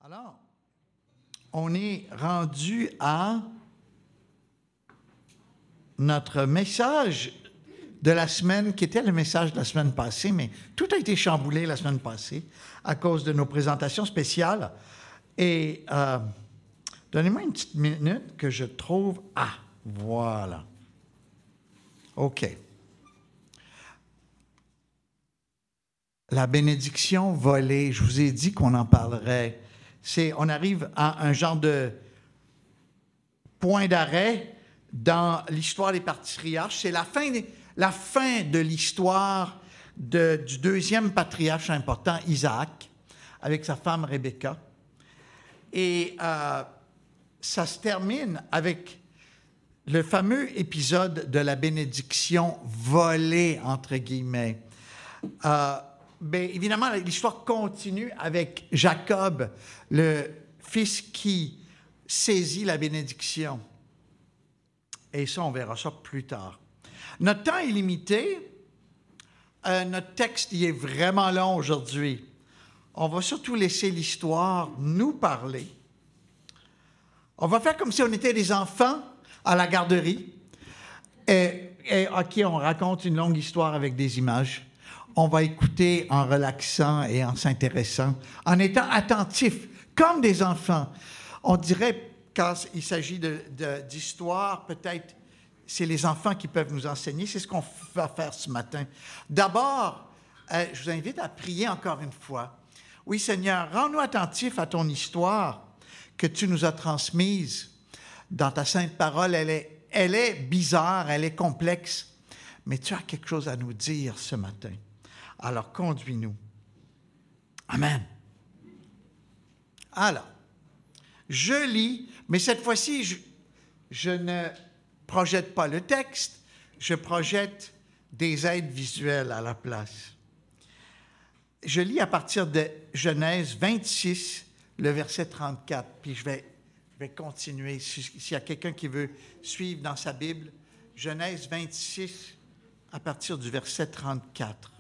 Alors, on est rendu à notre message de la semaine, qui était le message de la semaine passée, mais tout a été chamboulé la semaine passée à cause de nos présentations spéciales. Et donnez-moi une petite minute que je trouve... Ah, voilà. OK. La bénédiction volée, je vous ai dit qu'on en parlerait. On arrive à un genre de point d'arrêt dans l'histoire des patriarches. C'est la fin de l'histoire du deuxième patriarche important, Isaac, avec sa femme Rebecca. Et ça se termine avec le fameux épisode de la bénédiction volée, entre guillemets. Bien, évidemment, l'histoire continue avec Jacob, le fils qui saisit la bénédiction. Et ça, on verra ça plus tard. Notre temps est limité. Notre texte il est vraiment long aujourd'hui. On va surtout laisser l'histoire nous parler. On va faire comme si on était des enfants à la garderie et à qui on raconte une longue histoire avec des images. On va écouter en relaxant et en s'intéressant, en étant attentifs, comme des enfants. On dirait, quand il s'agit d'histoire, peut-être c'est les enfants qui peuvent nous enseigner. C'est ce qu'on va faire ce matin. D'abord, je vous invite à prier encore une fois. Oui, Seigneur, rends-nous attentifs à ton histoire que tu nous as transmise dans ta sainte parole. Elle est bizarre, elle est complexe, mais tu as quelque chose à nous dire ce matin. Alors, conduis-nous. Amen. Alors, je lis, mais cette fois-ci, je ne projette pas le texte, je projette des aides visuelles à la place. Je lis à partir de Genèse 26, le verset 34, puis je vais continuer. S'il y a quelqu'un qui veut suivre dans sa Bible, Genèse 26, à partir du verset 34.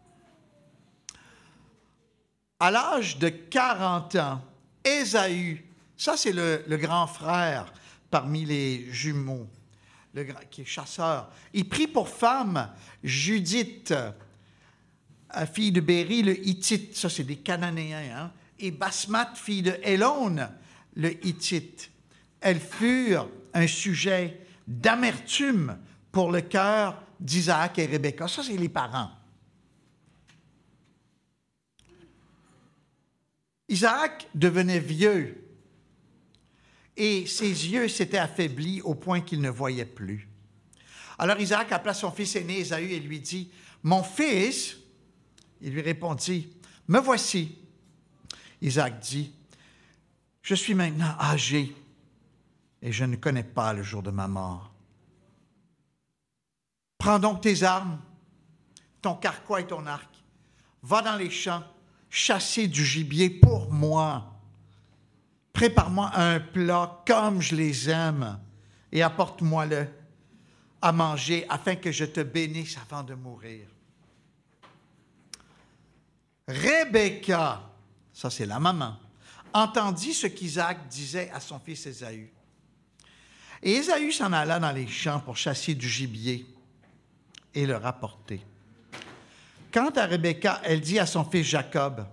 À l'âge de 40 ans, Ésaü, ça c'est le grand frère parmi les jumeaux, qui est chasseur, il prit pour femme Judith, fille de Béri, le Hittite, ça c'est des Cananéens, et Basmath, fille de Élon, le Hittite. Elles furent un sujet d'amertume pour le cœur d'Isaac et Rebecca. Ça c'est les parents. Isaac devenait vieux et ses yeux s'étaient affaiblis au point qu'il ne voyait plus. Alors Isaac appela son fils aîné Ésaü et lui dit, « Mon fils !» Il lui répondit, « Me voici. » Isaac dit, « Je suis maintenant âgé et je ne connais pas le jour de ma mort. Prends donc tes armes, ton carquois et ton arc, va dans les champs, chasser du gibier pour moi. Prépare-moi un plat comme je les aime et apporte-moi-le à manger afin que je te bénisse avant de mourir. » Rebecca, ça c'est la maman, entendit ce qu'Isaac disait à son fils Ésaü. Et Ésaü s'en alla dans les champs pour chasser du gibier et le rapporter. Quant à Rebecca, elle dit à son fils Jacob,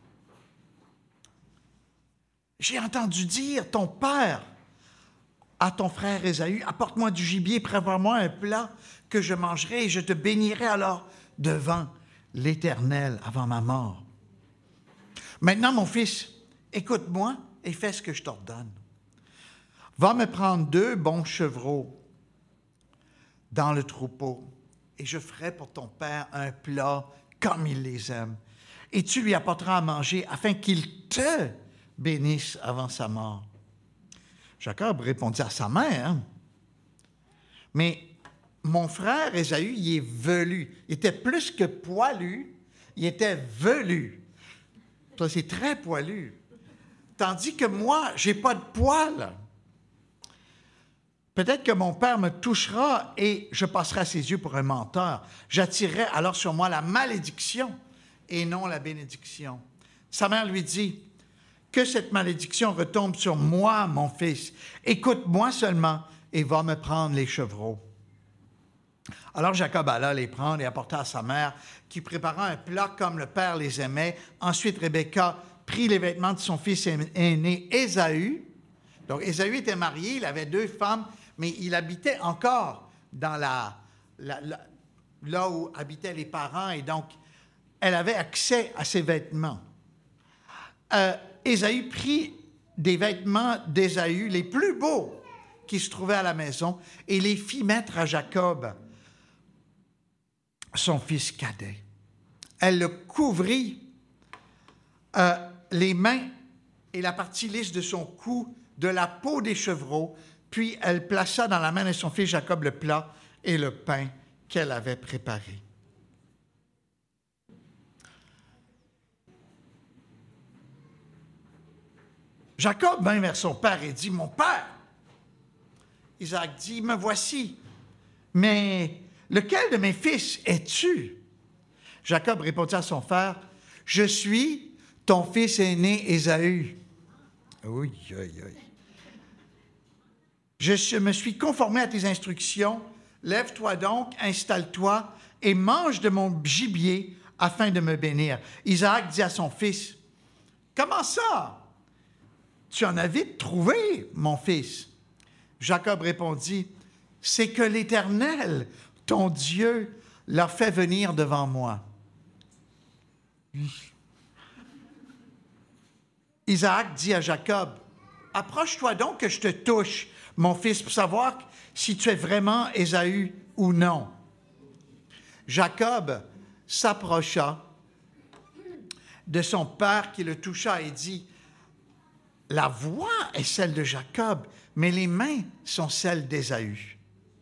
« J'ai entendu dire ton père à ton frère Ésaü, apporte-moi du gibier, prépare-moi un plat que je mangerai et je te bénirai alors devant l'Éternel avant ma mort. Maintenant, mon fils, écoute-moi et fais ce que je t'ordonne. Va me prendre 2 bons chevreaux dans le troupeau et je ferai pour ton père un plat comme il les aime. Et tu lui apporteras à manger afin qu'il te bénisse avant sa mort. » Jacob répondit à sa mère, « Mais mon frère Ésaü, il est velu. Il était plus que poilu, il était velu. » Ça, c'est très poilu. Tandis que moi, je n'ai pas de poils. Peut-être que mon père me touchera et je passerai à ses yeux pour un menteur. J'attirerai alors sur moi la malédiction et non la bénédiction. Sa mère lui dit, que cette malédiction retombe sur moi, mon fils. Écoute-moi seulement et va me prendre les chevreaux. » Alors Jacob alla les prendre et apporta à sa mère, qui prépara un plat comme le père les aimait. Ensuite, Rebecca prit les vêtements de son fils aîné, Ésaü. Donc, Ésaü était marié, il avait 2 femmes, mais il habitait encore dans là où habitaient les parents, et donc, elle avait accès à ses vêtements. Ésaü prit des vêtements d'Ésaü, les plus beaux qui se trouvaient à la maison, et les fit mettre à Jacob, son fils cadet. Elle le couvrit les mains et la partie lisse de son cou de la peau des chevreaux, puis elle plaça dans la main de son fils Jacob le plat et le pain qu'elle avait préparé. Jacob vint vers son père et dit, « Mon père! » Isaac dit, « Me voici, mais lequel de mes fils es-tu? » Jacob répondit à son frère, « Je suis ton fils aîné Ésaü. » Oui, oui, oui. « Je me suis conformé à tes instructions. Lève-toi donc, installe-toi et mange de mon gibier afin de me bénir. » Isaac dit à son fils, « Comment ça? Tu en as vite trouvé, mon fils. » Jacob répondit, « C'est que l'Éternel, ton Dieu, l'a fait venir devant moi. » Isaac dit à Jacob, « Approche-toi donc que je te touche, mon fils, pour savoir si tu es vraiment Ésaü ou non. » Jacob s'approcha de son père qui le toucha et dit, « La voix est celle de Jacob, mais les mains sont celles d'Ésaü. »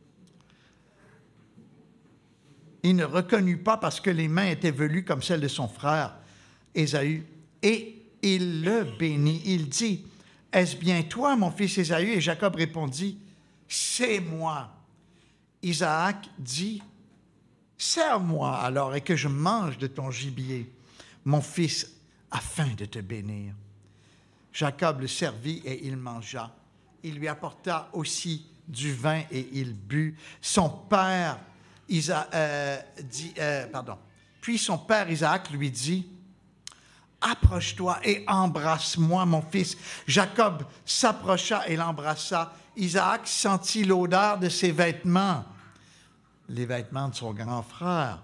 Il ne reconnut pas parce que les mains étaient velues comme celles de son frère Ésaü, et il le bénit. Il dit, « Est-ce bien toi, mon fils Ésaü? » Et Jacob répondit, « C'est moi. » Isaac dit, « Sers-moi alors et que je mange de ton gibier, mon fils, afin de te bénir. » Jacob le servit et il mangea. Il lui apporta aussi du vin et il but. Puis son père Isaac lui dit, « Approche-toi et embrasse-moi, mon fils. » Jacob s'approcha et l'embrassa. Isaac sentit l'odeur de ses vêtements, les vêtements de son grand frère.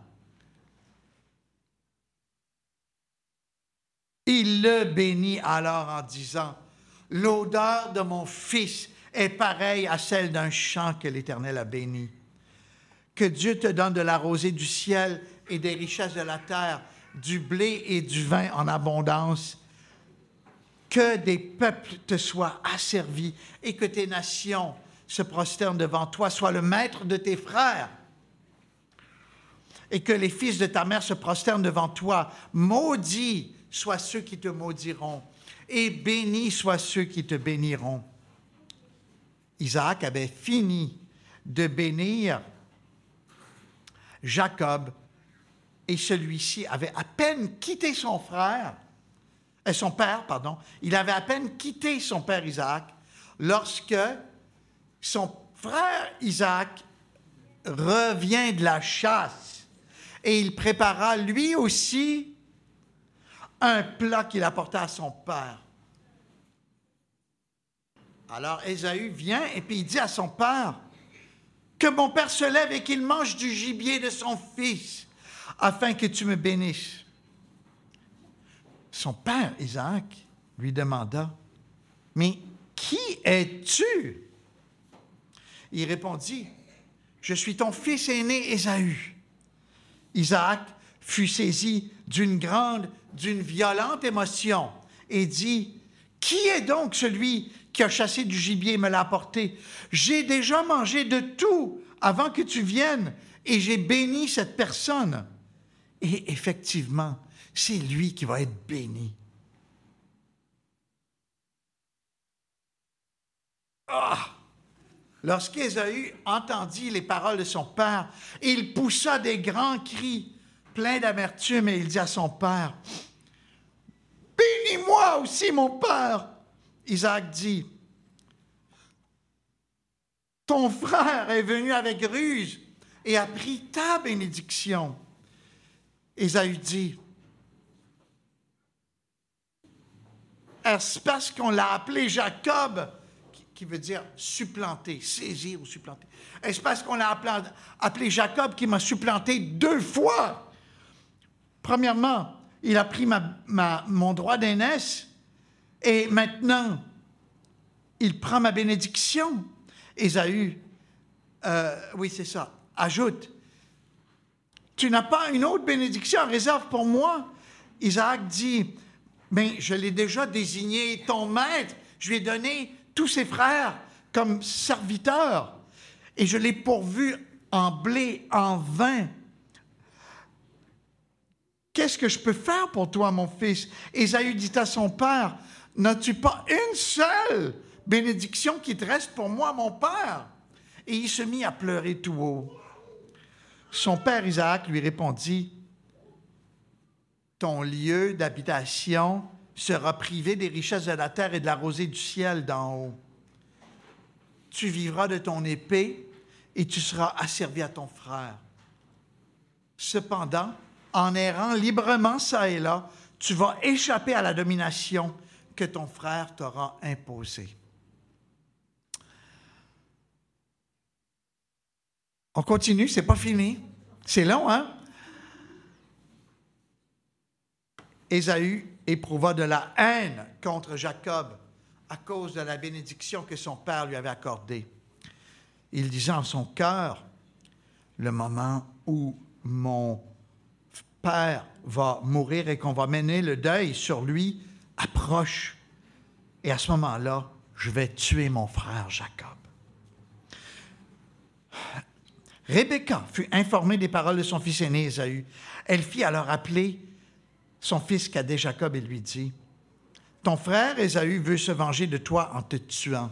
Il le bénit alors en disant, « L'odeur de mon fils est pareille à celle d'un champ que l'Éternel a béni. Que Dieu te donne de la rosée du ciel et des richesses de la terre, du blé et du vin en abondance. Que des peuples te soient asservis et que tes nations se prosternent devant toi. Sois le maître de tes frères et que les fils de ta mère se prosternent devant toi. Maudits soient ceux qui te maudiront et bénis soient ceux qui te béniront. » Isaac avait fini de bénir Jacob et celui-ci avait à peine quitté son père. Il avait à peine quitté son père Isaac lorsque son frère Isaac revient de la chasse et il prépara lui aussi un plat qu'il apporta à son père. Alors Ésaü vient et puis il dit à son père, « Que mon père se lève et qu'il mange du gibier de son fils, afin que tu me bénisses. » Son père Isaac lui demanda, « Mais qui es-tu? » Il répondit, « Je suis ton fils aîné Ésaü. » Isaac fut saisi d'une violente émotion et dit, « Qui est donc celui qui a chassé du gibier et me l'a apporté? J'ai déjà mangé de tout avant que tu viennes et j'ai béni cette personne. » Et effectivement, c'est lui qui va être béni. Ah! Lorsqu'Ésaü entendit les paroles de son père, il poussa des grands cris, pleins d'amertume, et il dit à son père, « Bénis-moi moi aussi, mon père. Isaac dit, ton frère est venu avec ruse et a pris ta bénédiction. Ésaü dit, est-ce parce qu'on l'a appelé Jacob, qui veut dire supplanter, saisir ou supplanter? Est-ce parce qu'on l'a appelé Jacob qui m'a supplanté 2 fois? Premièrement, il a pris mon droit d'aînesse et maintenant, il prend ma bénédiction. Ésaü, oui c'est ça, ajoute, tu n'as pas une autre bénédiction en réserve pour moi? Isaac dit, mais je l'ai déjà désigné ton maître, je lui ai donné tous ses frères comme serviteurs et je l'ai pourvu en blé, en vin. Qu'est-ce que je peux faire pour toi, mon fils? Ésaü dit à son père, n'as-tu pas une seule bénédiction qui te reste pour moi, mon père? Et il se mit à pleurer tout haut. Son père Isaac lui répondit, ton lieu d'habitation sera privé des richesses de la terre et de la rosée du ciel d'en haut. Tu vivras de ton épée et tu seras asservi à ton frère. Cependant, en errant librement çà et là, tu vas échapper à la domination que ton frère t'aura imposée. On continue, c'est pas fini. C'est long, hein? Ésaü éprouva de la haine contre Jacob à cause de la bénédiction que son père lui avait accordée. Il disait en son cœur, le moment où mon père va mourir et qu'on va mener le deuil sur lui approche. Et à ce moment-là, je vais tuer mon frère Jacob. Rebecca fut informée des paroles de son fils aîné Ésaü. Elle fit alors appeler son fils cadet Jacob et lui dit, « Ton frère Ésaü veut se venger de toi en te tuant.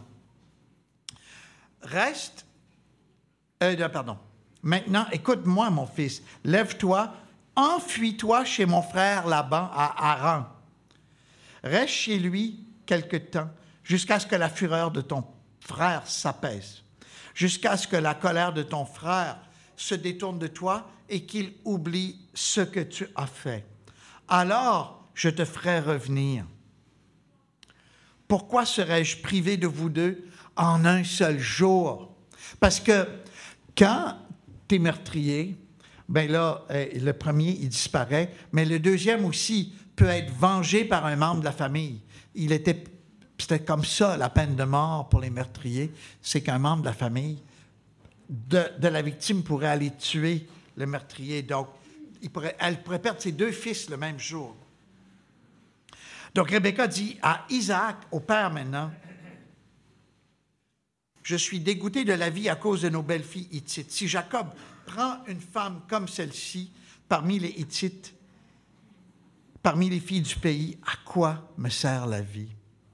Maintenant, écoute-moi, mon fils, lève-toi, enfuis-toi chez mon frère Laban à Haran. Reste chez lui quelque temps, jusqu'à ce que la fureur de ton frère s'apaise, jusqu'à ce que la colère de ton frère se détourne de toi et qu'il oublie ce que tu as fait. Alors, je te ferai revenir. Pourquoi serais-je privé de vous deux en un seul jour? Parce que quand tu es meurtrier, bien là, le premier, il disparaît, mais le deuxième aussi peut être vengé par un membre de la famille. C'était comme ça, la peine de mort pour les meurtriers, c'est qu'un membre de la famille de la victime pourrait aller tuer le meurtrier. Donc, elle pourrait perdre ses 2 fils le même jour. Donc, Rebecca dit à Isaac, au père maintenant, « Je suis dégoûté de la vie à cause de nos belles filles hittites. Si Jacob prend une femme comme celle-ci parmi les Hittites, parmi les filles du pays, à quoi me sert la vie? »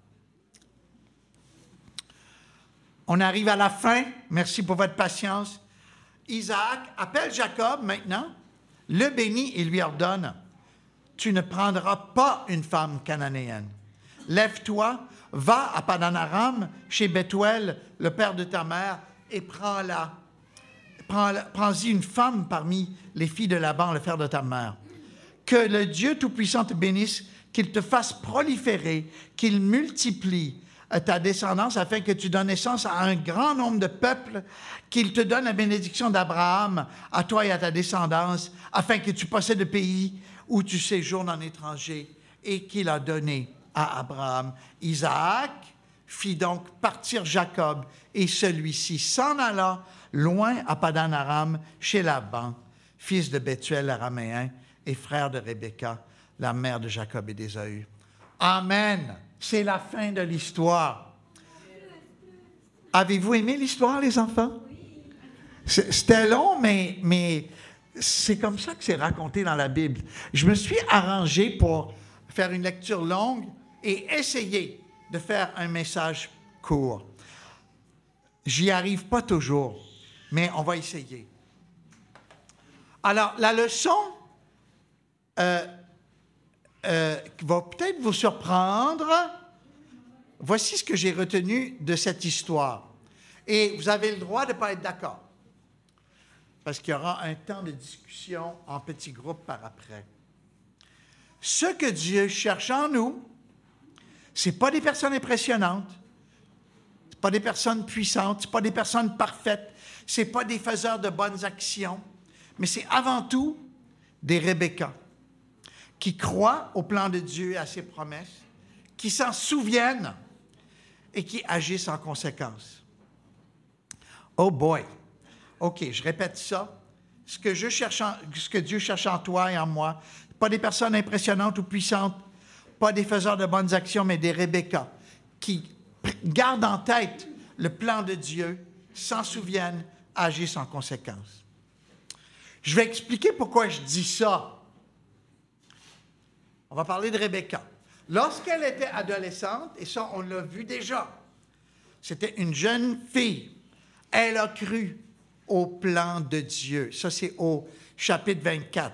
On arrive à la fin. Merci pour votre patience. Isaac appelle Jacob maintenant, le bénit et lui ordonne, « Tu ne prendras pas une femme cananéenne. Lève-toi, va à Padan-Aram, chez Bethuel, le père de ta mère, et prends-la. Prends-y une femme parmi les filles de Laban, le frère de ta mère. Que le Dieu Tout-Puissant te bénisse, qu'il te fasse proliférer, qu'il multiplie ta descendance afin que tu donnes naissance à un grand nombre de peuples, qu'il te donne la bénédiction d'Abraham à toi et à ta descendance, afin que tu possèdes le pays où tu séjournes en étranger, et qu'il a donné à Abraham. Isaac fit donc partir Jacob, et celui-ci s'en alla loin à Padan-Aram, chez Laban, fils de Bethuel l'araméen et frère de Rebecca, la mère de Jacob et d'Ésaü. Amen. C'est la fin de l'histoire. Avez-vous aimé l'histoire, les enfants? C'était long, mais c'est comme ça que c'est raconté dans la Bible. Je me suis arrangé pour faire une lecture longue et essayer de faire un message court. J'y arrive pas toujours, mais on va essayer. Alors, la leçon qui va peut-être vous surprendre. Voici ce que j'ai retenu de cette histoire. Et vous avez le droit de ne pas être d'accord, parce qu'il y aura un temps de discussion en petits groupes par après. Ce que Dieu cherche en nous, ce n'est pas des personnes impressionnantes, ce n'est pas des personnes puissantes, ce n'est pas des personnes parfaites, ce n'est pas des faiseurs de bonnes actions, mais c'est avant tout des Rebecca qui croient au plan de Dieu et à ses promesses, qui s'en souviennent et qui agissent en conséquence. Oh boy! OK, je répète ça. Ce que Dieu cherche en toi et en moi, pas des personnes impressionnantes ou puissantes, pas des faiseurs de bonnes actions, mais des Rebecca qui gardent en tête le plan de Dieu, s'en souviennent, agissent en conséquence. Je vais expliquer pourquoi je dis ça. On va parler de Rebecca. Lorsqu'elle était adolescente, et ça, on l'a vu déjà, c'était une jeune fille. Elle a cru au plan de Dieu. Ça, c'est au chapitre 24.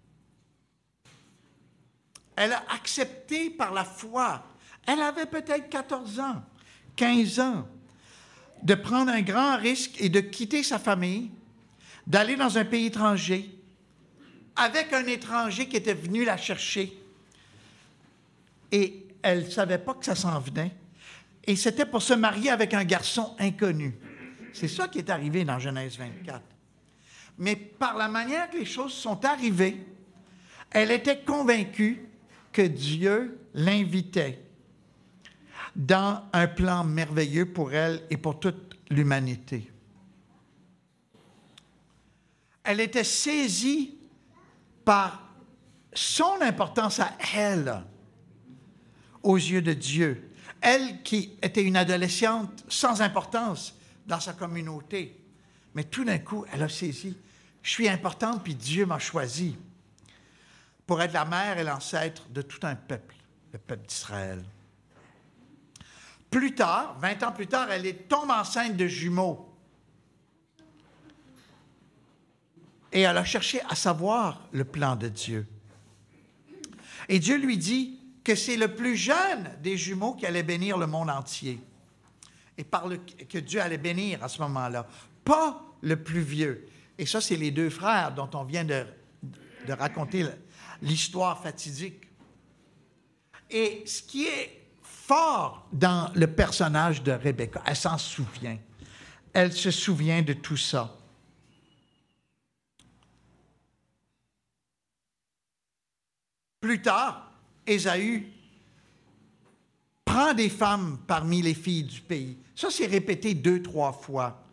Elle a accepté par la foi. Elle avait peut-être 14 ans, 15 ans, de prendre un grand risque et de quitter sa famille, d'aller dans un pays étranger, avec un étranger qui était venu la chercher. Et elle ne savait pas que ça s'en venait. Et c'était pour se marier avec un garçon inconnu. C'est ça qui est arrivé dans Genèse 24. Mais par la manière que les choses sont arrivées, elle était convaincue que Dieu l'invitait dans un plan merveilleux pour elle et pour toute l'humanité. Elle était saisie par son importance à elle, aux yeux de Dieu. Elle qui était une adolescente sans importance dans sa communauté. Mais tout d'un coup, elle a saisi, je suis importante, puis Dieu m'a choisi pour être la mère et l'ancêtre de tout un peuple, le peuple d'Israël. Plus tard, 20 ans plus tard, elle tombe enceinte de jumeaux. Et elle a cherché à savoir le plan de Dieu. Et Dieu lui dit que c'est le plus jeune des jumeaux qui allait bénir le monde entier. Et que Dieu allait bénir à ce moment-là, pas le plus vieux. Et ça, c'est les deux frères dont on vient de raconter l'histoire fatidique. Et ce qui est fort dans le personnage de Rebecca, elle s'en souvient. Elle se souvient de tout ça. Plus tard, Ésaü prend des femmes parmi les filles du pays. Ça, c'est répété 2-3 fois.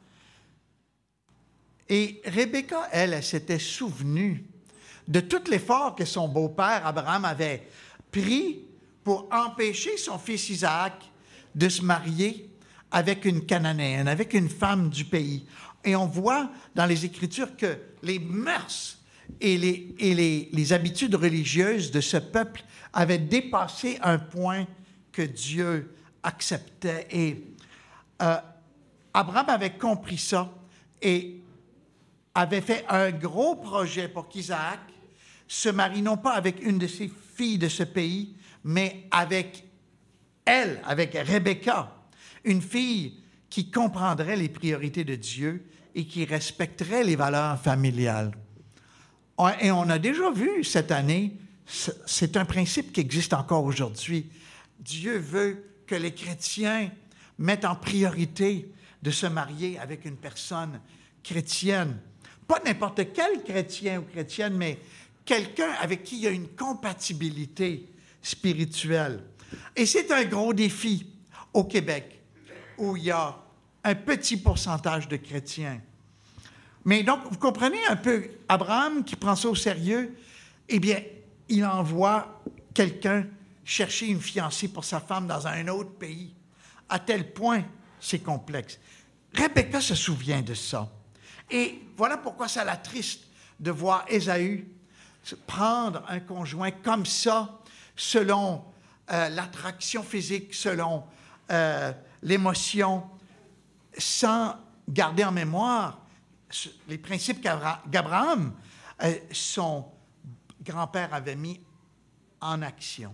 Et Rebecca, elle s'était souvenue de tout l'effort que son beau-père Abraham avait pris pour empêcher son fils Isaac de se marier avec une Cananéenne, avec une femme du pays. Et on voit dans les Écritures que les mœurs et les habitudes religieuses de ce peuple avaient dépassé un point que Dieu acceptait. Et Abraham avait compris ça et avait fait un gros projet pour qu'Isaac se marie non pas avec une de ses filles de ce pays, mais avec elle, avec Rebecca, une fille qui comprendrait les priorités de Dieu et qui respecterait les valeurs familiales. Et on a déjà vu cette année, c'est un principe qui existe encore aujourd'hui. Dieu veut que les chrétiens mettent en priorité de se marier avec une personne chrétienne. Pas n'importe quel chrétien ou chrétienne, mais quelqu'un avec qui il y a une compatibilité spirituelle. Et c'est un gros défi au Québec, où il y a un petit pourcentage de chrétiens. Mais donc, vous comprenez un peu, Abraham qui prend ça au sérieux, eh bien, il envoie quelqu'un chercher une fiancée pour sa femme dans un autre pays. À tel point, c'est complexe. Rebecca se souvient de ça. Et voilà pourquoi ça l'attriste de voir Ésaü prendre un conjoint comme ça, selon l'attraction physique, selon l'émotion, sans garder en mémoire les principes qu'Abraham, son grand-père, avait mis en action.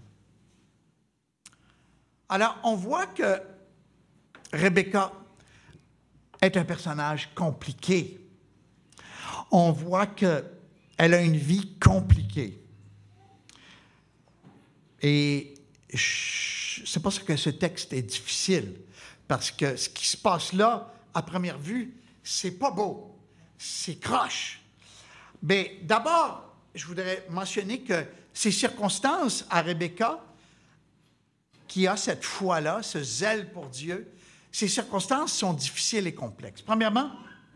Alors, on voit que Rebecca est un personnage compliqué. On voit qu'elle a une vie compliquée. Et c'est pour ça que ce texte est difficile, parce que ce qui se passe là, à première vue, c'est pas beau, c'est croche. Mais d'abord, je voudrais mentionner que ces circonstances à Rebecca, qui a cette foi-là, ce zèle pour Dieu, ces circonstances sont difficiles et complexes. Premièrement,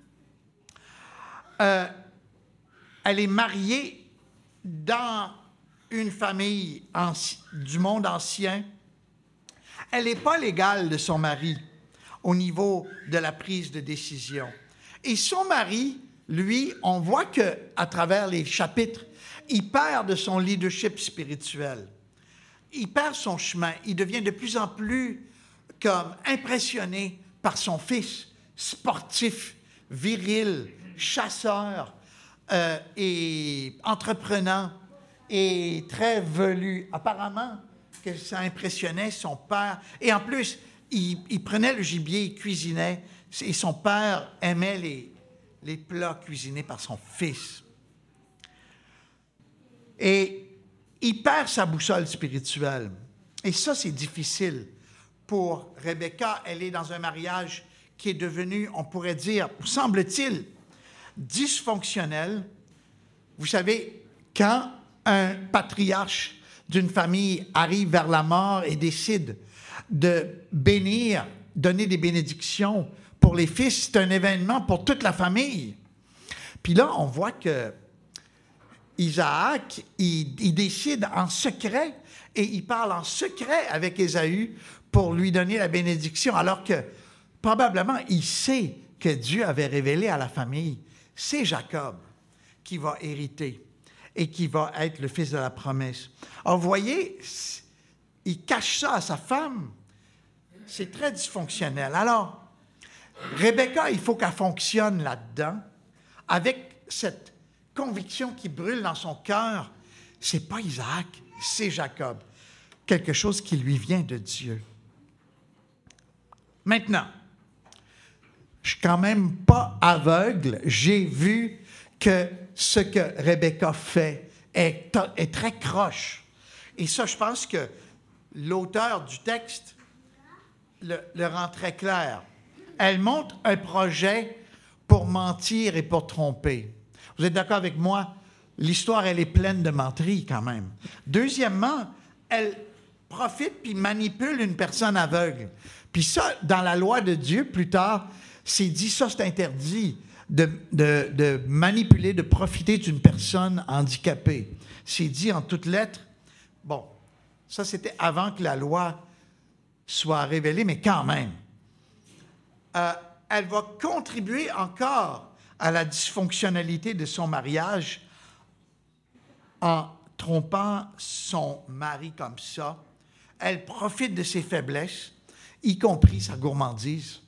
elle est mariée dans une famille du monde ancien. Elle n'est pas l'égale de son mari au niveau de la prise de décision. Et son mari, lui, on voit qu'à travers les chapitres, il perd de son leadership spirituel. Il perd son chemin. Il devient de plus en plus comme impressionné par son fils, sportif, viril, chasseur et entreprenant et très velu. Apparemment que ça impressionnait son père. Et en plus, il prenait le gibier, il cuisinait, et son père aimait les plats cuisinés par son fils. Et il perd sa boussole spirituelle. Et ça, c'est difficile pour Rebecca. Elle est dans un mariage qui est devenu, on pourrait dire, semble-t-il, dysfonctionnel. Vous savez, quand un patriarche d'une famille arrive vers la mort et décide de bénir, donner des bénédictions pour les fils, c'est un événement pour toute la famille. Puis là, on voit que Isaac, il décide en secret et il parle en secret avec Ésaü pour lui donner la bénédiction, alors que probablement il sait que Dieu avait révélé à la famille, c'est Jacob qui va hériter et qui va être le fils de la promesse. Alors, vous voyez, il cache ça à sa femme. C'est très dysfonctionnel. Alors, Rebecca, il faut qu'elle fonctionne là-dedans avec cette conviction qui brûle dans son cœur. C'est pas Isaac, c'est Jacob. Quelque chose qui lui vient de Dieu. Maintenant, je suis quand même pas aveugle. J'ai vu que ce que Rebecca fait est très croche. Et ça, je pense que l'auteur du texte le rend très clair. Elle monte un projet pour mentir et pour tromper. Vous êtes d'accord avec moi? L'histoire, elle est pleine de menteries quand même. Deuxièmement, elle profite puis manipule une personne aveugle. Puis ça, dans la loi de Dieu, plus tard, c'est dit, ça c'est interdit de manipuler, de profiter d'une personne handicapée. C'est dit en toutes lettres. Bon, ça c'était avant que la loi soit révélée, mais quand même. Elle va contribuer encore à la dysfonctionnalité de son mariage en trompant son mari comme ça. Elle profite de ses faiblesses, y compris sa gourmandise.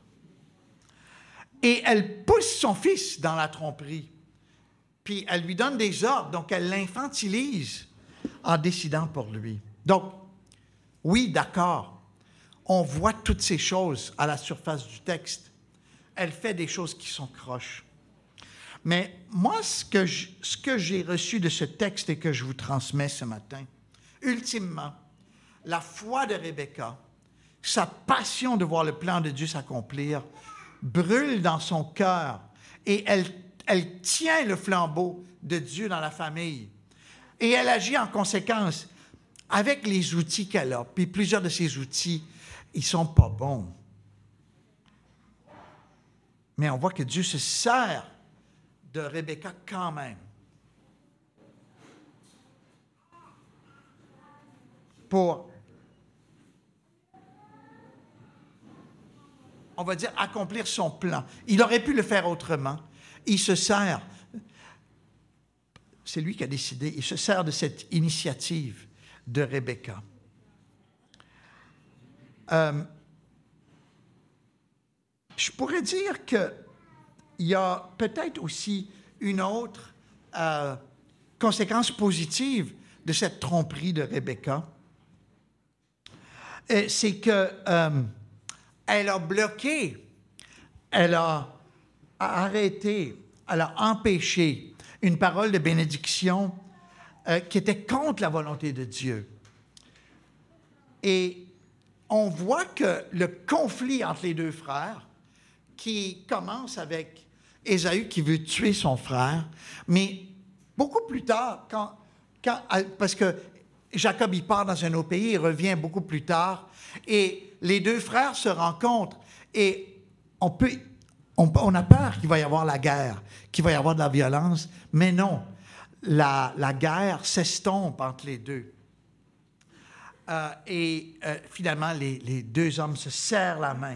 Et elle pousse son fils dans la tromperie. Puis elle lui donne des ordres, donc elle l'infantilise en décidant pour lui. Donc, oui, d'accord, on voit toutes ces choses à la surface du texte. Elle fait des choses qui sont croches. Mais moi, ce que j'ai reçu de ce texte et que je vous transmets ce matin, ultimement, la foi de Rebecca, sa passion de voir le plan de Dieu s'accomplir, brûle dans son cœur et elle tient le flambeau de Dieu dans la famille. Et elle agit en conséquence avec les outils qu'elle a. Puis plusieurs de ces outils, ils sont pas bons. Mais on voit que Dieu se sert de Rebecca quand même pour, on va dire, accomplir son plan. Il aurait pu le faire autrement. Il se sert, c'est lui qui a décidé, il se sert de cette initiative de Rebecca. Je pourrais dire qu'il y a peut-être aussi une autre conséquence positive de cette tromperie de Rebecca, c'est que elle a bloqué, elle a arrêté, elle a empêché une parole de bénédiction qui était contre la volonté de Dieu. Et on voit que le conflit entre les deux frères, qui commence avec Ésaü qui veut tuer son frère, mais beaucoup plus tard, parce que Jacob il part dans un autre pays, il revient beaucoup plus tard, et les deux frères se rencontrent, et on a peur qu'il va y avoir la guerre, qu'il va y avoir de la violence, mais non, la guerre s'estompe entre les deux. Finalement, les deux hommes se serrent la main.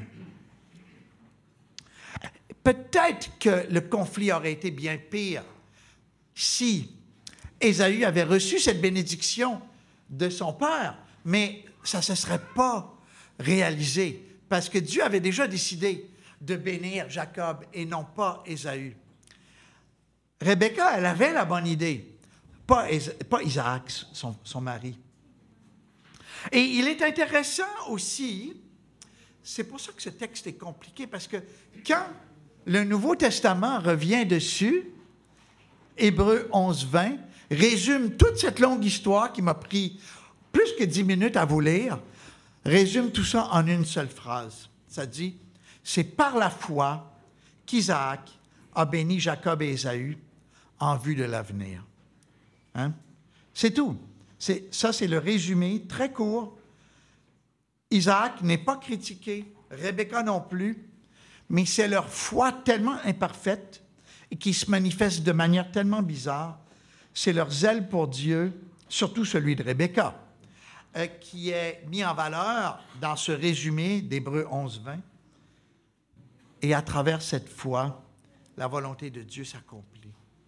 Peut-être que le conflit aurait été bien pire si Ésaü avait reçu cette bénédiction de son père, mais ça ne se serait pas réalisé parce que Dieu avait déjà décidé de bénir Jacob et non pas Ésaü. Rebecca, elle avait la bonne idée, pas Isaac, son mari. Et il est intéressant aussi, c'est pour ça que ce texte est compliqué, parce que quand le Nouveau Testament revient dessus, Hébreux 11, 20, résume toute cette longue histoire qui m'a pris plus que 10 minutes à vous lire, résume tout ça en une seule phrase. Ça dit, c'est par la foi qu'Isaac a béni Jacob et Ésaü en vue de l'avenir. Hein? C'est tout. Ça, c'est le résumé très court. Isaac n'est pas critiqué, Rebecca non plus, mais c'est leur foi tellement imparfaite et qui se manifeste de manière tellement bizarre, c'est leur zèle pour Dieu, surtout celui de Rebecca, qui est mis en valeur dans ce résumé d'Hébreux 11, 20. Et à travers cette foi, la volonté de Dieu s'accomplit.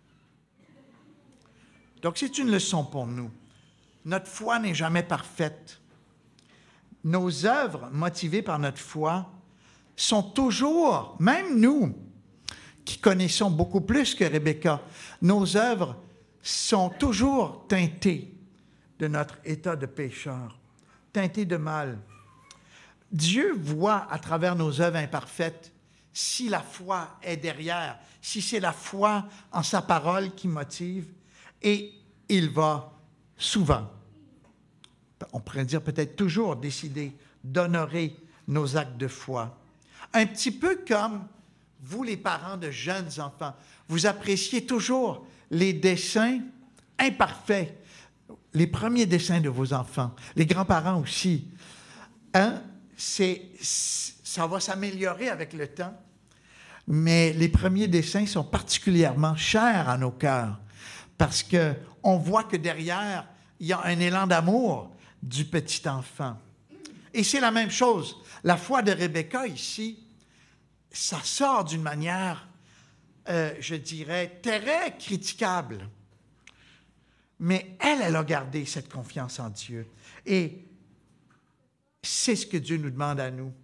Donc, c'est une leçon pour nous. Notre foi n'est jamais parfaite. Nos œuvres motivées par notre foi sont toujours, même nous, qui connaissons beaucoup plus que Rebecca, nos œuvres sont toujours teintées de notre état de pécheur, teintées de mal. Dieu voit à travers nos œuvres imparfaites si la foi est derrière, si c'est la foi en sa parole qui motive, et il va souvent, on pourrait dire peut-être toujours, décider d'honorer nos actes de foi. Un petit peu comme vous, les parents de jeunes enfants, vous appréciez toujours les dessins imparfaits, les premiers dessins de vos enfants, les grands-parents aussi. Hein? Ça va s'améliorer avec le temps, mais les premiers dessins sont particulièrement chers à nos cœurs parce qu'on voit que derrière, il y a un élan d'amour du petit enfant. Et c'est la même chose. La foi de Rebecca ici, ça sort d'une manière, je dirais, très critiquable. Mais elle a gardé cette confiance en Dieu. Et c'est ce que Dieu nous demande à nous.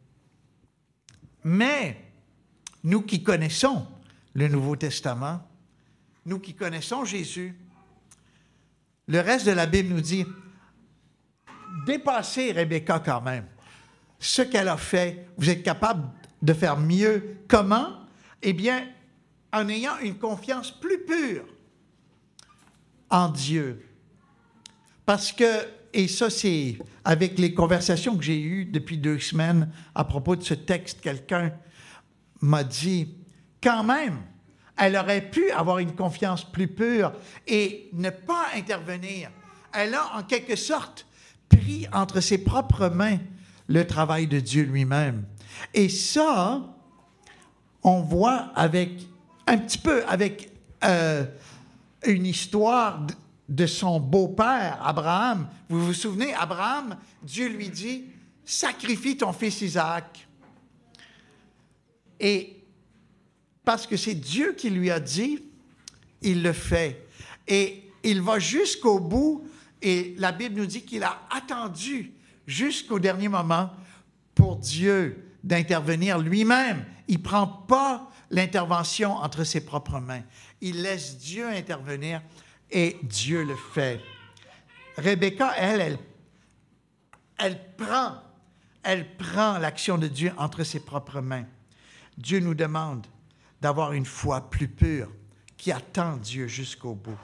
Mais nous qui connaissons le Nouveau Testament, nous qui connaissons Jésus, le reste de la Bible nous dit, dépassez Rebecca quand même. Ce qu'elle a fait, vous êtes capable de faire mieux. Comment? Eh bien, en ayant une confiance plus pure en Dieu. Parce que, et ça c'est avec les conversations que j'ai eues depuis 2 semaines à propos de ce texte, quelqu'un m'a dit, quand même, elle aurait pu avoir une confiance plus pure et ne pas intervenir. Elle a en quelque sorte pris entre ses propres mains le travail de Dieu lui-même. Et ça, on voit avec un petit peu avec une histoire de son beau-père, Abraham. Vous vous souvenez, Abraham, Dieu lui dit, sacrifie ton fils Isaac. Et parce que c'est Dieu qui lui a dit, il le fait. Et il va jusqu'au bout, et la Bible nous dit qu'il a attendu jusqu'au dernier moment pour Dieu d'intervenir lui-même. Il ne prend pas l'intervention entre ses propres mains. Il laisse Dieu intervenir et Dieu le fait. Rebecca, elle prend l'action de Dieu entre ses propres mains. Dieu nous demande d'avoir une foi plus pure qui attend Dieu jusqu'au bout.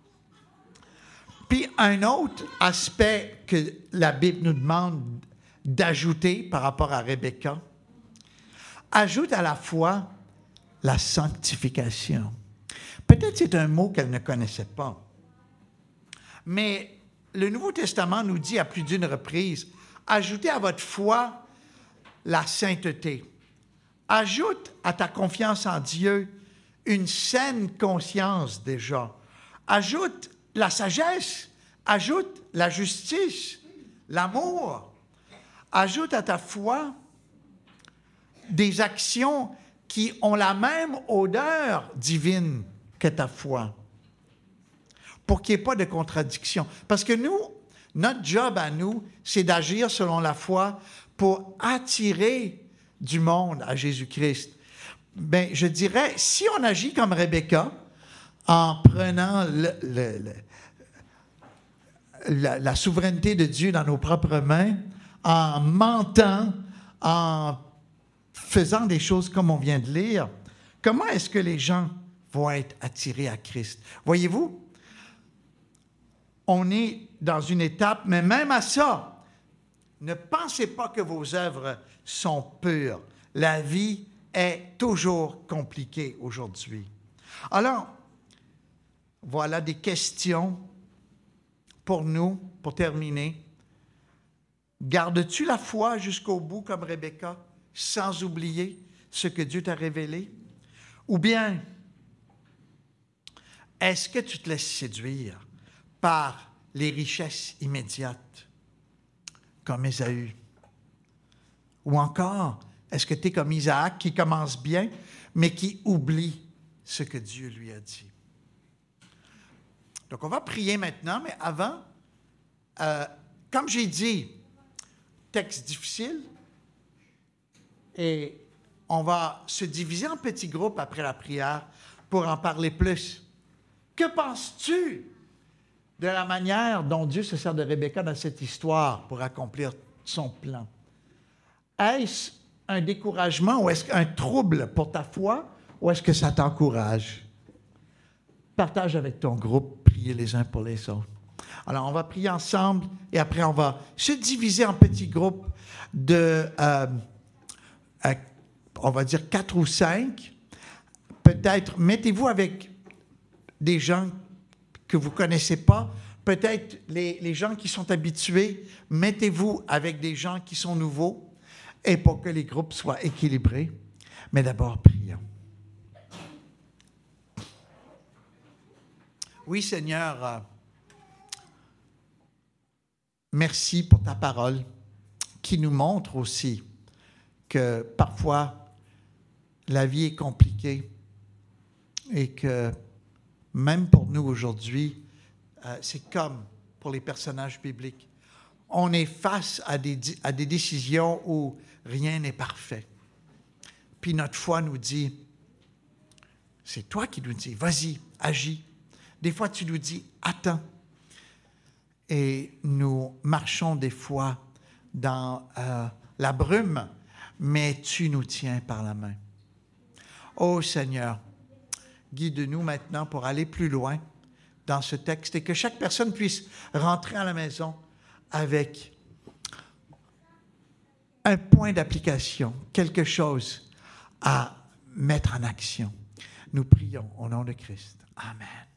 Puis un autre aspect que la Bible nous demande d'ajouter par rapport à Rebecca, ajoute à la foi la sanctification. Peut-être c'est un mot qu'elle ne connaissait pas, mais le Nouveau Testament nous dit à plus d'une reprise, ajoutez à votre foi la sainteté. Ajoute à ta confiance en Dieu une saine conscience déjà. Ajoute la sagesse, ajoute la justice, l'amour. Ajoute à ta foi des actions qui ont la même odeur divine que ta foi, pour qu'il n'y ait pas de contradiction. Parce que nous, notre job à nous, c'est d'agir selon la foi pour attirer du monde à Jésus-Christ. Bien, je dirais, si on agit comme Rebecca, en prenant la souveraineté de Dieu dans nos propres mains, en mentant, en faisant des choses comme on vient de lire, comment est-ce que les gens vont être attirés à Christ? Voyez-vous, on est dans une étape, mais même à ça, ne pensez pas que vos œuvres sont pures. La vie est toujours compliquée aujourd'hui. Alors, voilà des questions pour nous, pour terminer. Gardes-tu la foi jusqu'au bout comme Rebecca, sans oublier ce que Dieu t'a révélé? Ou bien, est-ce que tu te laisses séduire par les richesses immédiates, comme Ésaü? Ou encore, est-ce que tu es comme Isaac qui commence bien, mais qui oublie ce que Dieu lui a dit? Donc, on va prier maintenant, mais avant, comme j'ai dit, texte difficile, et on va se diviser en petits groupes après la prière pour en parler plus. Que penses-tu de la manière dont Dieu se sert de Rebecca dans cette histoire pour accomplir son plan? Est-ce un découragement ou est-ce un trouble pour ta foi ou est-ce que ça t'encourage? Partage avec ton groupe, priez les uns pour les autres. Alors, on va prier ensemble et après, on va se diviser en petits groupes de, on va dire 4 ou 5. Peut-être, mettez-vous avec des gens que vous ne connaissez pas. Peut-être les gens qui sont habitués, mettez-vous avec des gens qui sont nouveaux et pour que les groupes soient équilibrés. Mais d'abord, prions. Oui, Seigneur, merci pour ta parole qui nous montre aussi que parfois la vie est compliquée et que même pour nous aujourd'hui, c'est comme pour les personnages bibliques. On est face à des décisions où rien n'est parfait. Puis notre foi nous dit, c'est toi qui nous dis, vas-y, agis. Des fois, tu nous dis, attends. Et nous marchons des fois dans la brume, mais tu nous tiens par la main. Ô Seigneur, guide-nous maintenant pour aller plus loin dans ce texte et que chaque personne puisse rentrer à la maison avec un point d'application, quelque chose à mettre en action. Nous prions au nom de Christ. Amen.